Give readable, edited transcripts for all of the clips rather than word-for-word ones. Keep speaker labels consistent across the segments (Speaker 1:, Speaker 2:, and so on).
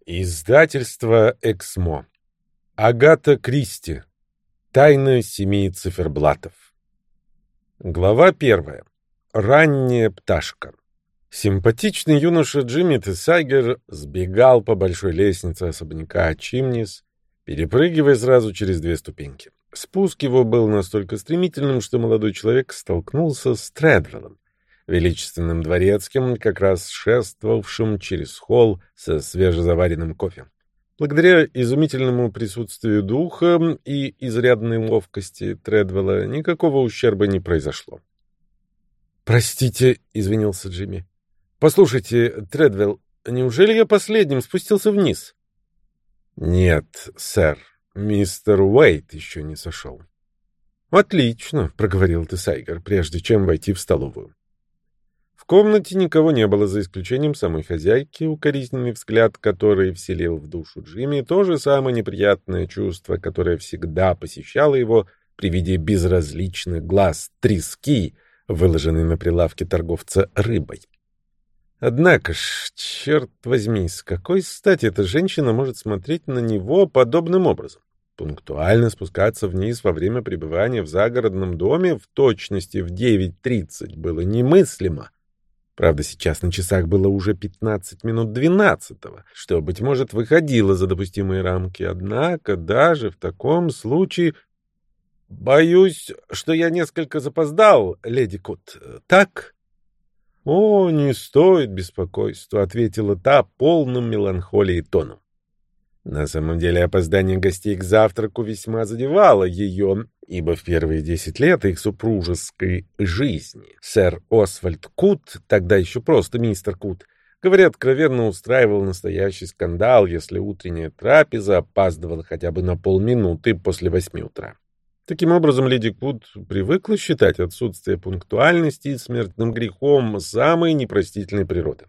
Speaker 1: Издательство «Эксмо». Агата Кристи. Тайна семи циферблатов. Глава 1. Ранняя пташка. Симпатичный юноша Джимми Тесайгер сбегал по большой лестнице особняка Чимнис, перепрыгивая сразу через 2 ступеньки. Спуск его был настолько стремительным, что молодой человек столкнулся с Тредвеллом, величественным дворецким, как раз шествовавшим через холл со свежезаваренным кофе. Благодаря изумительному присутствию духа и изрядной ловкости Тредвелла никакого ущерба не произошло. «Простите», — извинился Джимми. «Послушайте, Тредвелл, неужели я последним спустился вниз?» «Нет, сэр, мистер Уэйт еще не сошел». «Отлично», — проговорил Тесайгер, прежде чем войти в столовую. В комнате никого не было, за исключением самой хозяйки, укоризненный взгляд, который вселил в душу Джимми то же самое неприятное чувство, которое всегда посещало его при виде безразличных глаз трески, выложенной на прилавке торговца рыбой. Однако ж, черт возьми, с какой стати эта женщина может смотреть на него подобным образом? Пунктуально спускаться вниз во время пребывания в загородном доме в точности в 9:30 было немыслимо. Правда, сейчас на часах было уже 15 минут 12-го, что, быть может, выходило за допустимые рамки. Однако даже в таком случае... «Боюсь, что я несколько запоздал, леди Кут. Так?» «О, не стоит беспокойства», — ответила та полным меланхолии тоном. На самом деле опоздание гостей к завтраку весьма задевало ее, ибо в первые 10 лет их супружеской жизни сэр Освальд Кут, тогда еще просто мистер Кут, говоря откровенно, устраивал настоящий скандал, если утренняя трапеза опаздывала хотя бы на полминуты после 8 утра. Таким образом, леди Кут привыкла считать отсутствие пунктуальности смертным грехом самой непростительной природы.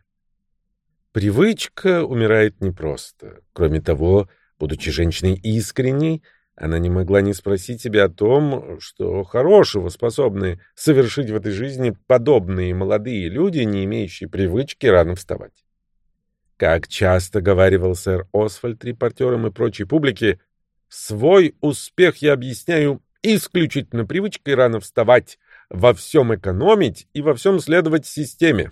Speaker 1: Привычка умирает непросто. Кроме того, будучи женщиной искренней, она не могла не спросить себя о том, что хорошего способны совершить в этой жизни подобные молодые люди, не имеющие привычки рано вставать. Как часто говаривал сэр Освальд репортерам и прочей публике, «Свой успех я объясняю исключительно привычкой рано вставать, во всем экономить и во всем следовать системе».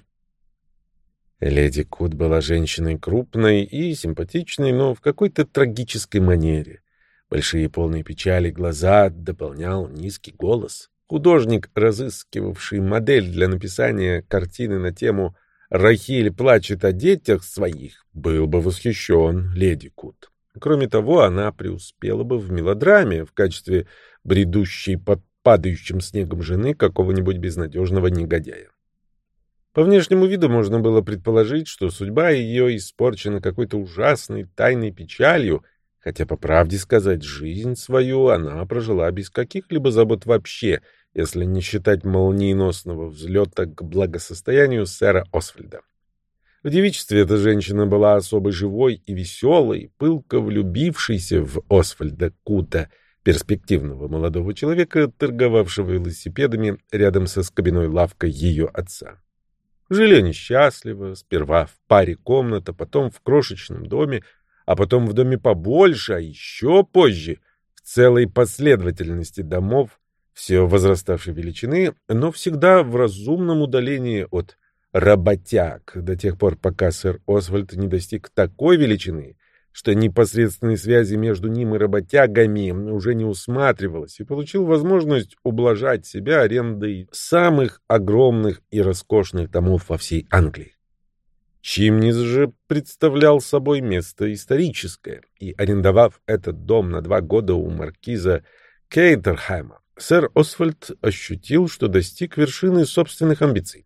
Speaker 1: Леди Кут была женщиной крупной и симпатичной, но в какой-то трагической манере. Большие полные печали глаза дополнял низкий голос. Художник, разыскивавший модель для написания картины на тему «Рахиль плачет о детях своих», был бы восхищен леди Кут. Кроме того, она преуспела бы в мелодраме в качестве бредущей под падающим снегом жены какого-нибудь безнадежного негодяя. По внешнему виду можно было предположить, что судьба ее испорчена какой-то ужасной тайной печалью, хотя, по правде сказать, жизнь свою она прожила без каких-либо забот вообще, если не считать молниеносного взлета к благосостоянию сэра Освальда. В девичестве эта женщина была особо живой и веселой, пылко влюбившейся в Освальда Кута, перспективного молодого человека, торговавшего велосипедами рядом со скобяной лавкой ее отца. Жили они счастливо, сперва в паре комнат, а потом в крошечном доме, а потом в доме побольше, а еще позже в целой последовательности домов, все возраставшей величины, но всегда в разумном удалении от работяг, до тех пор, пока сэр Освальд не достиг такой величины, что непосредственной связи между ним и работягами уже не усматривалось, и получил возможность ублажать себя арендой самых огромных и роскошных домов во всей Англии. Чимнис же представлял собой место историческое, и, арендовав этот дом на 2 года у маркиза Кейтерхайма, сэр Освальд ощутил, что достиг вершины собственных амбиций.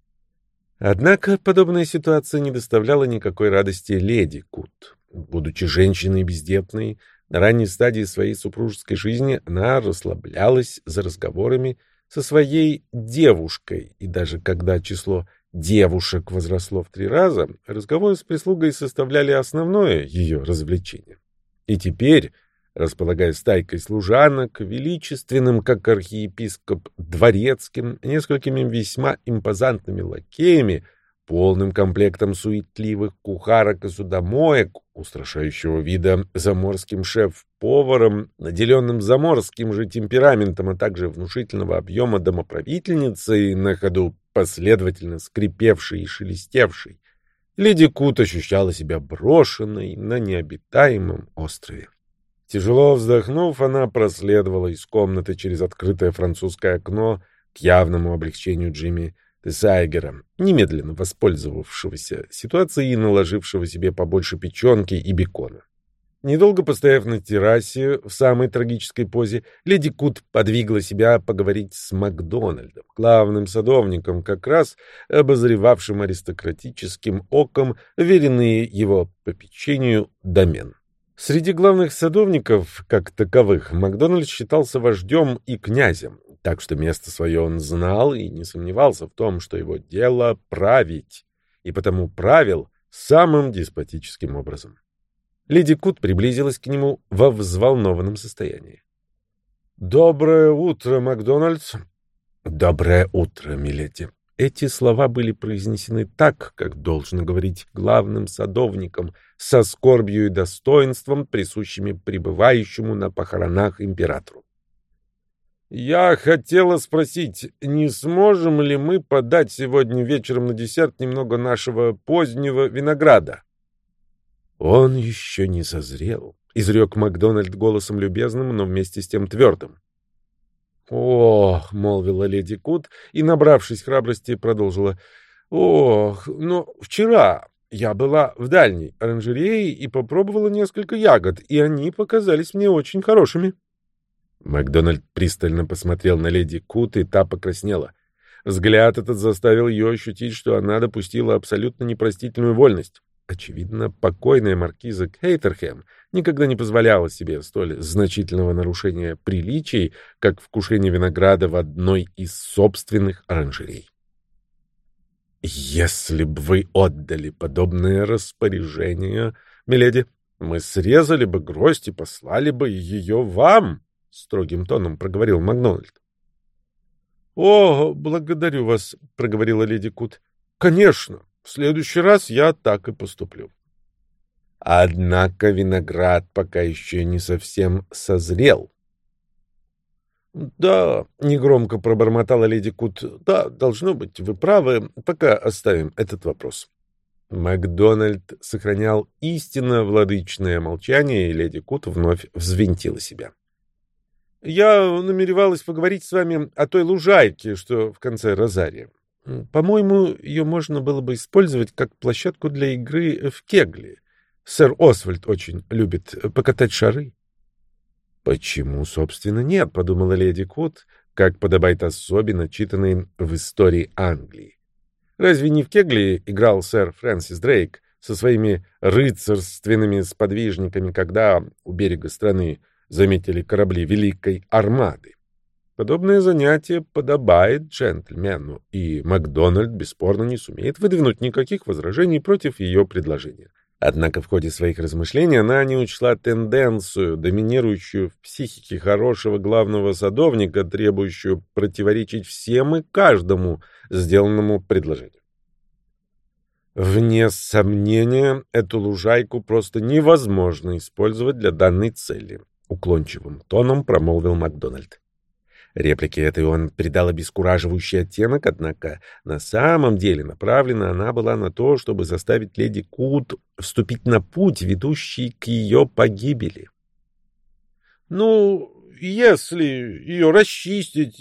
Speaker 1: Однако подобная ситуация не доставляла никакой радости леди Кут. Будучи женщиной бездетной, на ранней стадии своей супружеской жизни она расслаблялась за разговорами со своей девушкой, и даже когда число девушек возросло в 3 раза, разговоры с прислугой составляли основное ее развлечение. И теперь, располагая стайкой служанок, величественным, как архиепископ, дворецким, несколькими весьма импозантными лакеями, полным комплектом суетливых кухарок и судомоек, устрашающего вида заморским шеф-поваром, наделенным заморским же темпераментом, а также внушительного объема домоправительницей, на ходу последовательно скрипевшей и шелестевшей, леди Кут ощущала себя брошенной на необитаемом острове. Тяжело вздохнув, она проследовала из комнаты через открытое французское окно к явному облегчению Джимми Тесайгера, немедленно воспользовавшегося ситуацией и наложившего себе побольше печенки и бекона. Недолго постояв на террасе в самой трагической позе, леди Кут подвигла себя поговорить с Макдональдом, главным садовником, как раз обозревавшим аристократическим оком веренные его попечению домен. Среди главных садовников, как таковых, Макдональд считался вождем и князем, так что место свое он знал и не сомневался в том, что его дело править, и потому правил самым деспотическим образом. Леди Кут приблизилась к нему во взволнованном состоянии. «Доброе утро, Макдональд!» «Доброе утро, миледи!» Эти слова были произнесены так, как должно говорить главным садовникам, со скорбью и достоинством, присущими пребывающему на похоронах императору. «Я хотела спросить, не сможем ли мы подать сегодня вечером на десерт немного нашего позднего винограда?» «Он еще не созрел», — изрек Макдональд голосом любезным, но вместе с тем твердым. «Ох», — молвила леди Кут и, набравшись храбрости, продолжила. «Ох, но вчера я была в дальней оранжерее и попробовала несколько ягод, и они показались мне очень хорошими». Макдональд пристально посмотрел на леди Кут, и та покраснела. Взгляд этот заставил ее ощутить, что она допустила абсолютно непростительную вольность. Очевидно, покойная маркиза Кейтерхэм никогда не позволяла себе столь значительного нарушения приличий, как вкушение винограда в одной из собственных оранжерей. «Если бы вы отдали подобное распоряжение, миледи, мы срезали бы гроздь и послали бы ее вам», — строгим тоном проговорил Макдональд. «О, благодарю вас», — проговорила леди Кут. «Конечно. В следующий раз я так и поступлю». Однако виноград пока еще не совсем созрел. «Да», — негромко пробормотала леди Кут, — «да, должно быть, вы правы, пока оставим этот вопрос». Макдональд сохранял истинно владычное молчание, и леди Кут вновь взвинтила себя. «Я намеревалась поговорить с вами о той лужайке, что в конце розария. По-моему, ее можно было бы использовать как площадку для игры в кегли. Сэр Освальд очень любит покатать шары». «Почему, собственно, нет?» — подумала леди Кут, как подобает особе, начитанной в истории Англии. Разве не в кегли играл сэр Фрэнсис Дрейк со своими рыцарственными сподвижниками, когда у берега страны заметили корабли Великой Армады? Подобное занятие подобает джентльмену, и Макдональд бесспорно не сумеет выдвинуть никаких возражений против ее предложения. Однако в ходе своих размышлений она не учла тенденцию, доминирующую в психике хорошего главного садовника, требующую противоречить всем и каждому сделанному предложению. «Вне сомнения, эту лужайку просто невозможно использовать для данной цели», — уклончивым тоном промолвил Макдональд. Реплике этой он придал обескураживающий оттенок, однако на самом деле направлена она была на то, чтобы заставить леди Кут вступить на путь, ведущий к ее погибели. «Ну, если ее расчистить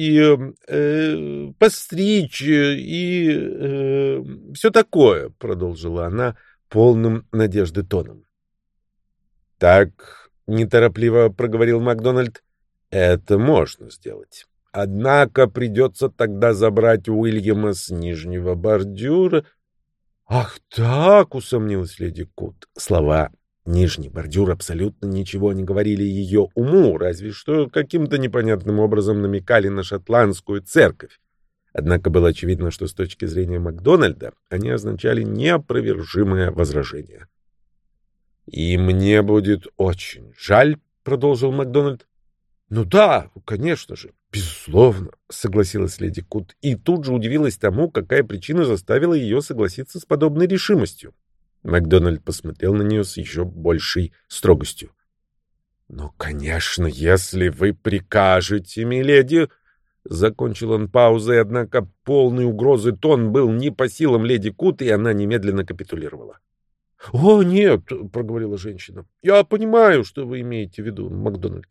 Speaker 1: и постричь и все такое», — продолжила она полным надежды тоном. «Так», — неторопливо проговорил Макдональд, — «это можно сделать. Однако придется тогда забрать Уильяма с нижнего бордюра». «Ах так!» — усомнилась леди Кут. Слова «нижний бордюр» абсолютно ничего не говорили ее уму, разве что каким-то непонятным образом намекали на шотландскую церковь. Однако было очевидно, что с точки зрения Макдональда они означали неопровержимое возражение. «И мне будет очень жаль», — продолжил Макдональд, «Ну да, конечно же, безусловно», — согласилась леди Кут и тут же удивилась тому, какая причина заставила ее согласиться с подобной решимостью. Макдональд посмотрел на нее с еще большей строгостью. «Ну, конечно, если вы прикажете, миледи...» Закончил он паузой, однако полный угрозы тон был не по силам леди Кут, и она немедленно капитулировала. «О, нет», — проговорила женщина, — «я понимаю, что вы имеете в виду, Макдональд.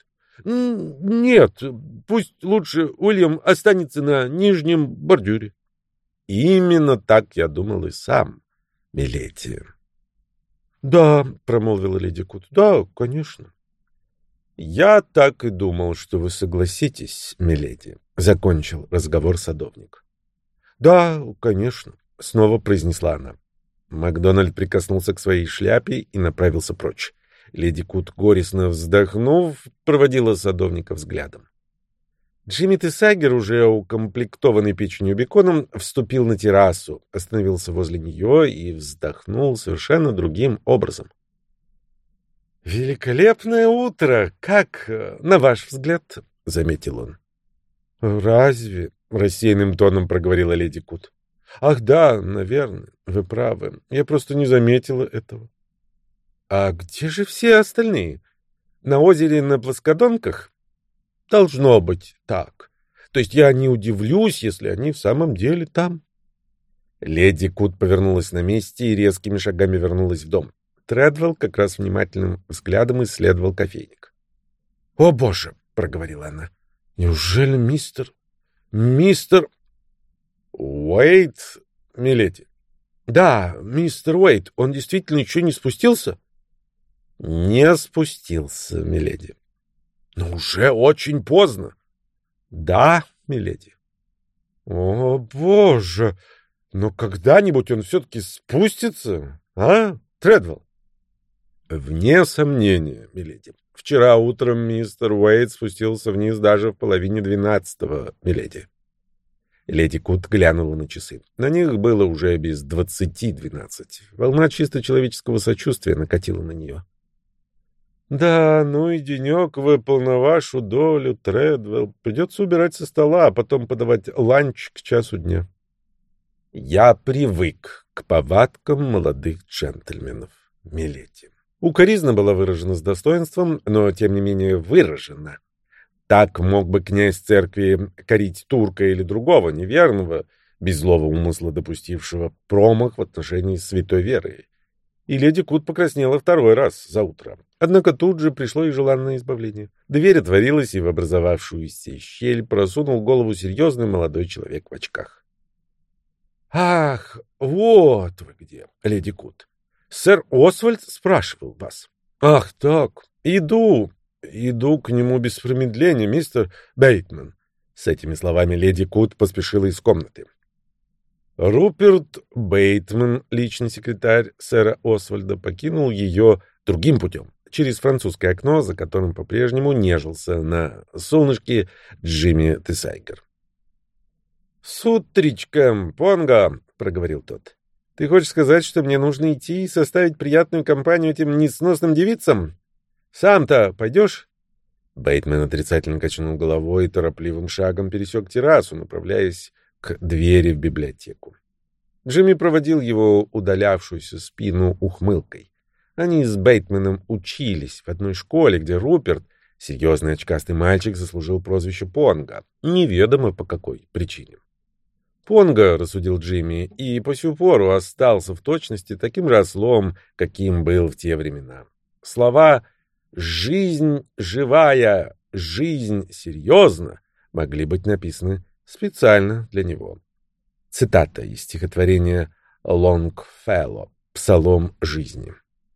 Speaker 1: Нет, пусть лучше Уильям останется на нижнем бордюре». «Именно так я думал и сам, миледи». «Да», — промолвила леди Кут, — «да, конечно». «Я так и думал, что вы согласитесь, миледи», — закончил разговор садовник. «Да, конечно», — снова произнесла она. Макдональд прикоснулся к своей шляпе и направился прочь. Леди Кут, горестно вздохнув, проводила садовника взглядом. Джимми Тесагер, уже укомплектованный печенью и беконом, вступил на террасу, остановился возле нее и вздохнул совершенно другим образом. «Великолепное утро! Как, на ваш взгляд?» — заметил он. «Разве?» — рассеянным тоном проговорила леди Кут. «Ах да, наверное, вы правы. Я просто не заметила этого». «А где же все остальные? На озере на плоскодонках?» «Должно быть так. То есть я не удивлюсь, если они в самом деле там». Леди Кут повернулась на месте и резкими шагами вернулась в дом. Тредвелл как раз внимательным взглядом исследовал кофейник. «О, боже!» — проговорила она. «Неужели мистер... Уэйт, миледи?» «Да, мистер Уэйт, он действительно еще не спустился?» «Не спустился, миледи». «Но уже очень поздно». «Да, миледи». «О, боже! Но когда-нибудь он все-таки спустится, а, Тредвелл?» «Вне сомнения, миледи. Вчера утром мистер Уэйт спустился вниз даже в половине 12, миледи». Леди Кут глянула на часы. На них было уже без 12. Волна чисто человеческого сочувствия накатила на нее. «Да, ну и денек выпал на вашу долю, Тредвелл. Придется убирать со стола, а потом подавать ланч к часу дня». «Я привык к повадкам молодых джентльменов, миледи». Укоризна была выражена с достоинством, но, тем не менее, выражена. Так мог бы князь церкви корить турка или другого неверного, без злого умысла допустившего промах в отношении святой веры. И леди Кут покраснела второй раз за утро. Однако тут же пришло и желанное избавление. Дверь отворилась, и в образовавшуюся щель просунул голову серьезный молодой человек в очках. «Ах, вот вы где, леди Кут. Сэр Освальд спрашивал вас». «Ах так, иду к нему без промедления, мистер Бейтман». С этими словами леди Кут поспешила из комнаты. Руперт Бейтман, личный секретарь сэра Освальда, покинул ее другим путем, через французское окно, за которым по-прежнему нежился на солнышке Джимми Тесайгер. «С утречком, Понго!» — проговорил тот. «Ты хочешь сказать, что мне нужно идти и составить приятную компанию этим несносным девицам? Сам-то пойдешь?» Бейтман отрицательно качнул головой и торопливым шагом пересек террасу, направляясь к двери в библиотеку. Джимми проводил его удалявшуюся спину ухмылкой. Они с Бейтманом учились в одной школе, где Руперт, серьезный очкастый мальчик, заслужил прозвище Понго, неведомо по какой причине. Понго, рассудил Джимми, и по сю пору остался в точности таким же ослом, каким был в те времена. Слова «жизнь живая», «жизнь серьезна» могли быть написаны специально для него. Цитата из стихотворения Лонгфелло «Псалом жизни».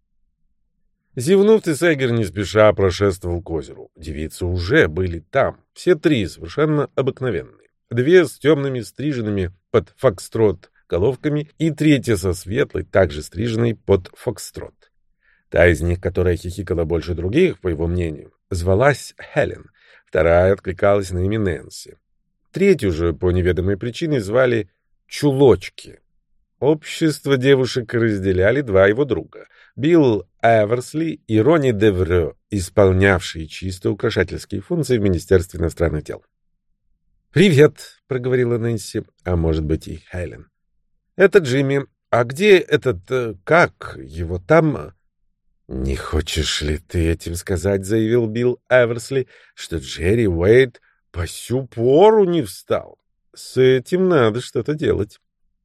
Speaker 1: Зевнув, Тесайгер не спеша прошествовал к озеру. Девицы уже были там, все три совершенно обыкновенные. Две с темными стриженными под фокстрот головками и третья со светлой, также стриженной под фокстрот. Та из них, которая хихикала больше других, по его мнению, звалась Хелен, вторая откликалась на имя Нэнси. Третью же, по неведомой причине, звали Чулочки. Общество девушек разделяли два его друга — Билл Эверсли и Ронни Деврё, исполнявшие чисто украшательские функции в Министерстве иностранных дел. «Привет», — проговорила Нэнси, а может быть и Хелен. «Это Джимми. А где как его там?» «Не хочешь ли ты этим сказать, — заявил Билл Эверсли, — что Джерри Уэйд по сю пору не встал? С этим надо что-то делать».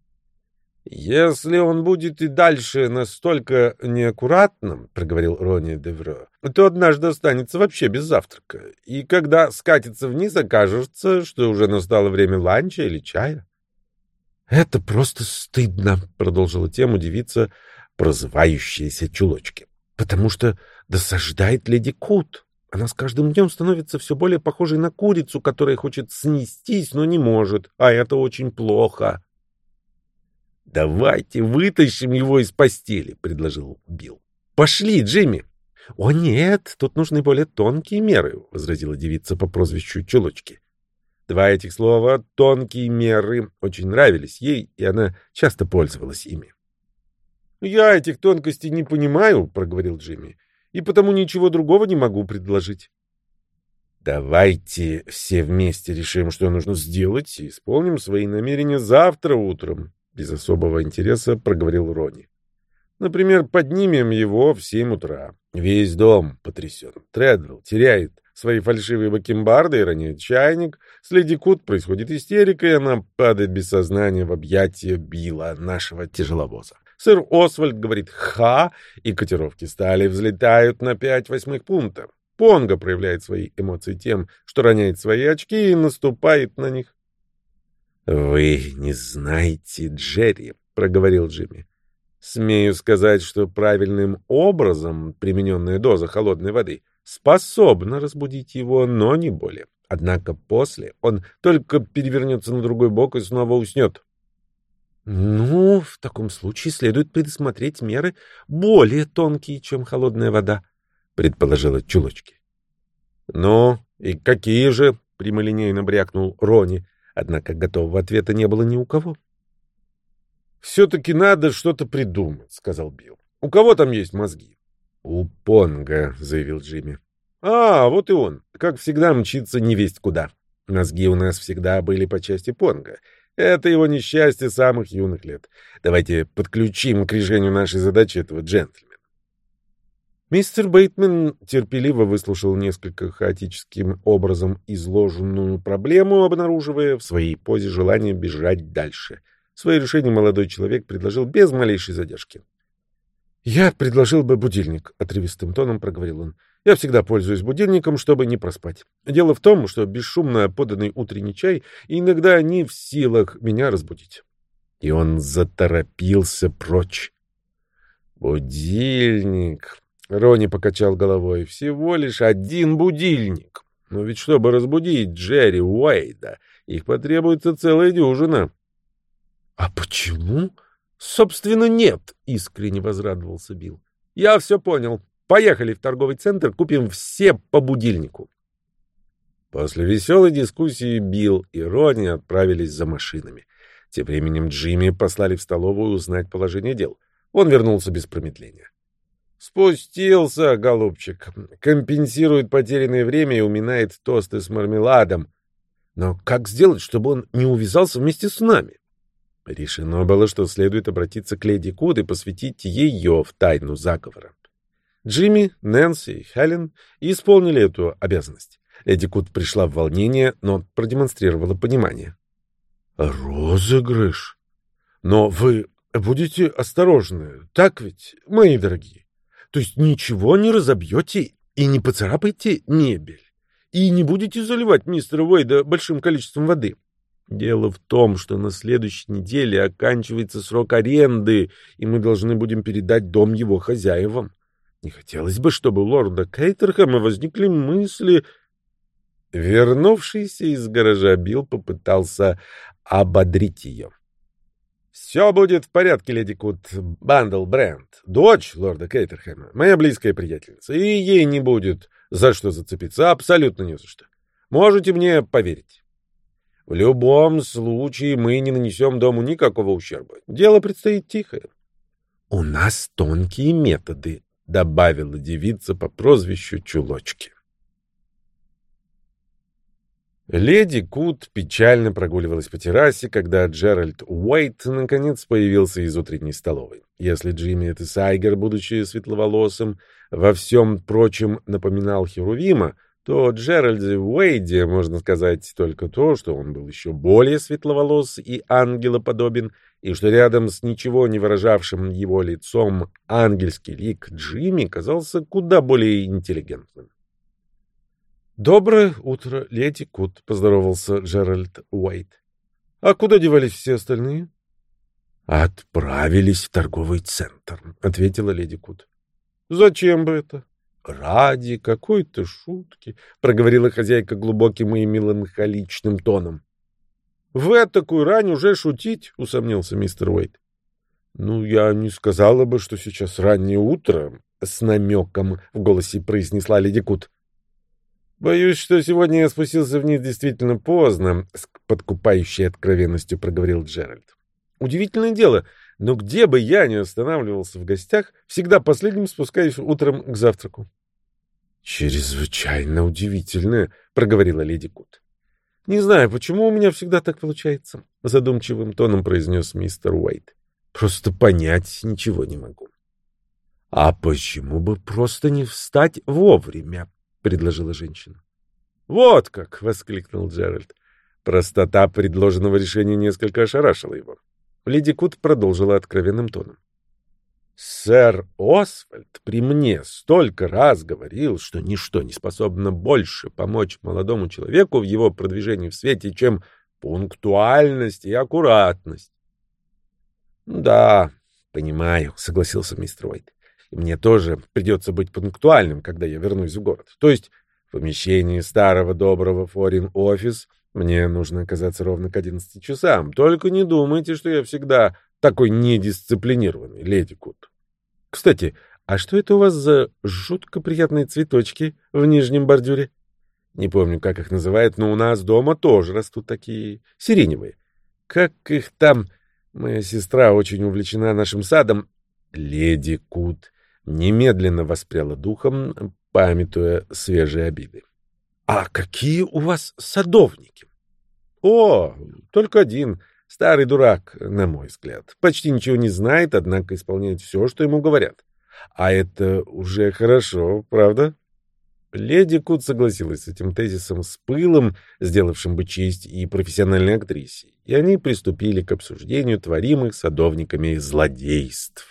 Speaker 1: «Если он будет и дальше настолько неаккуратным, — проговорил Ронни Деврё, — то однажды останется вообще без завтрака, и когда скатится вниз, окажется, что уже настало время ланча или чая». «Это просто стыдно, — продолжила тему девица, прозывающаяся Чулочки, — потому что досаждает леди Кут. Она с каждым днем становится все более похожей на курицу, которая хочет снестись, но не может, а это очень плохо». «Давайте вытащим его из постели», — предложил Билл. «Пошли, Джимми». «О, нет, тут нужны более тонкие меры», — возразила девица по прозвищу Чулочки. Два этих слова «тонкие меры» очень нравились ей, и она часто пользовалась ими. «Я этих тонкостей не понимаю», — проговорил Джимми, «и потому ничего другого не могу предложить». «Давайте все вместе решим, что нужно сделать, и исполним свои намерения завтра утром», — без особого интереса проговорил Ронни. «Например, поднимем его в 7 утра. Весь дом потрясен. Тредвелл теряет свои фальшивые бакенбарды и роняет чайник. С леди Кут происходит истерика, и она падает без сознания в объятия Билла, нашего тяжеловоза. Сэр Освальд говорит «ха», и котировки стали взлетают на 5/8 пункта. Понго проявляет свои эмоции тем, что роняет свои очки и наступает на них. «Вы не знаете Джерри», — проговорил Джимми. «Смею сказать, что правильным образом примененная доза холодной воды способна разбудить его, но не более. Однако после он только перевернется на другой бок и снова уснет». «Ну, в таком случае следует предусмотреть меры более тонкие, чем холодная вода», — предположила Чулочки. «Ну, и какие же?» — прямолинейно брякнул Ронни. Однако готового ответа не было ни у кого. «Все-таки надо что-то придумать», — сказал Билл. «У кого там есть мозги?» «У Понго», — заявил Джимми. «А, вот и он. Как всегда мчится невесть куда. Мозги у нас всегда были по части Понго. Это его несчастье самых юных лет. Давайте подключим к решению нашей задачи этого джентльмена». Мистер Бейтман терпеливо выслушал несколько хаотическим образом изложенную проблему, обнаруживая в своей позе желание бежать дальше. Свое решение молодой человек предложил без малейшей задержки. «Я предложил бы будильник», — отрывистым тоном проговорил он. «Я всегда пользуюсь будильником, чтобы не проспать. Дело в том, что бесшумно поданный утренний чай иногда не в силах меня разбудить». И он заторопился прочь. «Будильник», — Ронни покачал головой, — «всего лишь один будильник. Но ведь чтобы разбудить Джерри Уэйда, их потребуется целая дюжина». «А почему?» «Собственно, нет», — искренне возрадовался Билл. «Я все понял. Поехали в торговый центр, купим все по будильнику». После веселой дискуссии Билл и Ронни отправились за машинами. Тем временем Джимми послали в столовую узнать положение дел. Он вернулся без промедления. «Спустился, голубчик. Компенсирует потерянное время и уминает тосты с мармеладом. Но как сделать, чтобы он не увязался вместе с нами?» Решено было, что следует обратиться к леди Кут и посвятить ее в тайну заговора. Джимми, Нэнси и Хелен исполнили эту обязанность. Леди Кут пришла в волнение, но продемонстрировала понимание. «Розыгрыш? Но вы будете осторожны, так ведь, мои дорогие? То есть ничего не разобьете и не поцарапаете мебель, и не будете заливать мистера Уэйда большим количеством воды?» Дело в том, что на следующей неделе оканчивается срок аренды, и мы должны будем передать дом его хозяевам. Не хотелось бы, чтобы у лорда Кейтерхэма возникли мысли... Вернувшийся из гаража Билл попытался ободрить ее. «Все будет в порядке, леди Кут. Бандл Брент, дочь лорда Кейтерхэма, моя близкая приятельница, и ей не будет за что зацепиться, абсолютно не за что. Можете мне поверить». В любом случае мы не нанесем дому никакого ущерба. Дело предстоит тихое. — У нас тонкие методы, — добавила девица по прозвищу Чулочки. Леди Кут печально прогуливалась по террасе, когда Джеральд Уэйт наконец появился из утренней столовой. Если Джимми Тесайгер, будучи светловолосым, во всем прочем напоминал Херувима, то о Джеральде Уэйде можно сказать только то, что он был еще более светловолос и ангелоподобен, и что рядом с ничего не выражавшим его лицом ангельский лик Джимми казался куда более интеллигентным. «Доброе утро, леди Кут», — поздоровался Джеральд Уэйт. «А куда девались все остальные?» «Отправились в торговый центр», — ответила леди Кут. «Зачем бы это?» «Ради какой-то шутки», — проговорила хозяйка глубоким и меланхоличным тоном. «В этакую рань уже шутить?» — усомнился мистер Уэйт. «Ну, я не сказала бы, что сейчас раннее утро», — с намеком в голосе произнесла леди Кут. «Боюсь, что сегодня я спустился вниз действительно поздно», — с подкупающей откровенностью проговорил Джеральд. «Удивительное дело, но где бы я ни останавливался в гостях, всегда последним спускаюсь утром к завтраку». «Чрезвычайно удивительно», — проговорила леди Кут. «Не знаю, почему у меня всегда так получается», — задумчивым тоном произнес мистер Уэйт. «Просто понять ничего не могу». «А почему бы просто не встать вовремя?» — предложила женщина. «Вот как!» — воскликнул Джеральд. Простота предложенного решения несколько ошарашила его. Леди Кут продолжила откровенным тоном. «Сэр Освальд при мне столько раз говорил, что ничто не способно больше помочь молодому человеку в его продвижении в свете, чем пунктуальность и аккуратность». «Да, понимаю», — согласился мистер Уэйт. И мне тоже придется быть пунктуальным, когда я вернусь в город. То есть в помещении старого доброго форин-офис мне нужно оказаться ровно к 11 часам. Только не думайте, что я всегда такой недисциплинированный, леди Кут. Кстати, а что это у вас за жутко приятные цветочки в нижнем бордюре? Не помню, как их называют, но у нас дома тоже растут такие сиреневые. Как их там? Моя сестра очень увлечена нашим садом. Леди Кут немедленно воспряла духом, памятуя свежие обиды. — А какие у вас садовники? — О, только один. Старый дурак, на мой взгляд. Почти ничего не знает, однако исполняет все, что ему говорят. А это уже хорошо, правда? Леди Кут согласилась с этим тезисом с пылом, сделавшим бы честь и профессиональной актрисе, и они приступили к обсуждению творимых садовниками злодейств.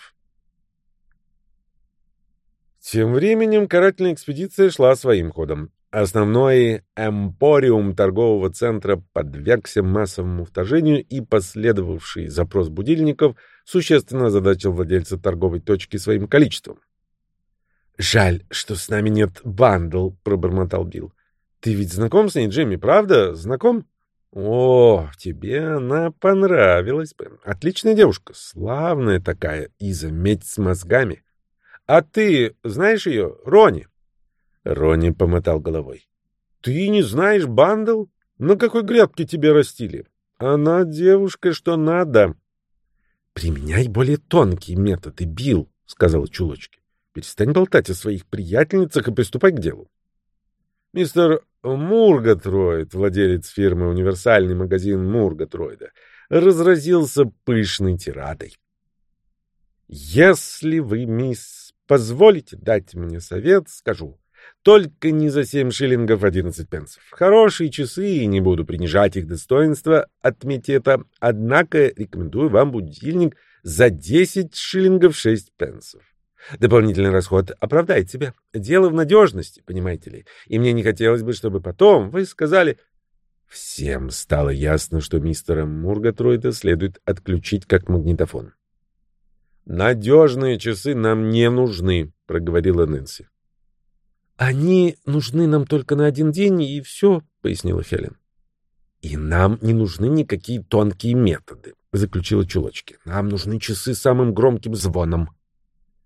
Speaker 1: Тем временем карательная экспедиция шла своим ходом. Основной эмпориум торгового центра подвергся массовому вторжению, и последовавший запрос будильников существенно озадачил владельца торговой точки своим количеством. «Жаль, что с нами нет Бандл», — пробормотал Билл. «Ты ведь знаком с ней, Джимми, правда? Знаком?» «О, тебе она понравилась бы. Отличная девушка, славная такая, и, заметь, с мозгами. А ты знаешь ее, Ронни?» Ронни помотал головой. «Ты не знаешь Бандл? На какой грядке тебе растили? Она девушка, что надо». «Применяй более тонкие методы, Билл», — сказала Чулочки. «Перестань болтать о своих приятельницах и приступай к делу». Мистер Мургатроид, владелец фирмы «Универсальный магазин Мургатроида», разразился пышной тирадой. «Если вы, мисс, позволите дать мне совет, скажу. Только не за 7 шиллингов 11 пенсов. Хорошие часы, и не буду принижать их достоинства, отметьте это. Однако рекомендую вам будильник за 10 шиллингов 6 пенсов. Дополнительный расход оправдает себя. Дело в надежности, понимаете ли. И мне не хотелось бы, чтобы потом вы сказали...» Всем стало ясно, что мистера Мургатроида следует отключить как магнитофон. «Надежные часы нам не нужны», — проговорила Нэнси. «Они нужны нам только на один день, и все», — пояснила Хелен. «И нам не нужны никакие тонкие методы», — заключила Чулочки. «Нам нужны часы с самым громким звоном».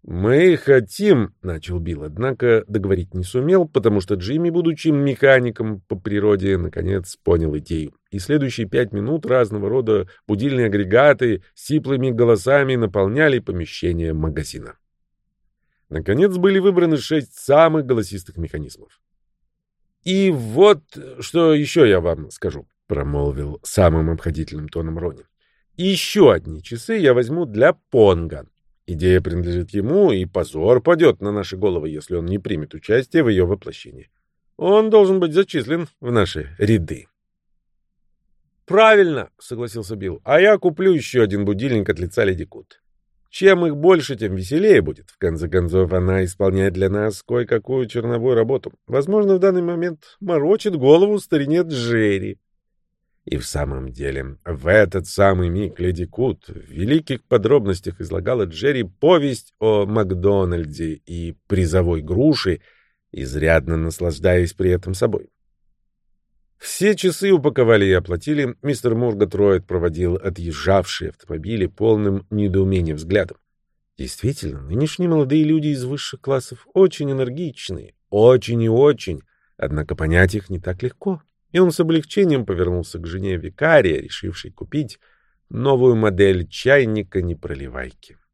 Speaker 1: «Мы хотим», — начал Билл, однако договорить не сумел, потому что Джимми, будучи механиком по природе, наконец понял идею. И следующие 5 минут разного рода будильные агрегаты сиплыми голосами наполняли помещение магазина. Наконец были выбраны 6 самых голосистых механизмов. «И вот что еще я вам скажу», — промолвил самым обходительным тоном Ронин. «Еще одни часы я возьму для Понга. Идея принадлежит ему, и позор падет на наши головы, если он не примет участие в ее воплощении. Он должен быть зачислен в наши ряды». «Правильно», — согласился Билл, — «а я куплю еще один будильник от лица Леди Кут. Чем их больше, тем веселее будет. В конце концов, она исполняет для нас кое-какую черновую работу. Возможно, в данный момент морочит голову старине Джерри». И в самом деле, в этот самый миг леди Кут в великих подробностях излагала Джерри повесть о Макдональде и призовой груши, изрядно наслаждаясь при этом собой. Все часы упаковали и оплатили. Мистер Мургатроид проводил отъезжавшие автомобили полным недоумения взглядом. Действительно, нынешние молодые люди из высших классов очень энергичные, очень и очень, однако понять их не так легко. И он с облегчением повернулся к жене викария, решившей купить новую модель чайника-непроливайки.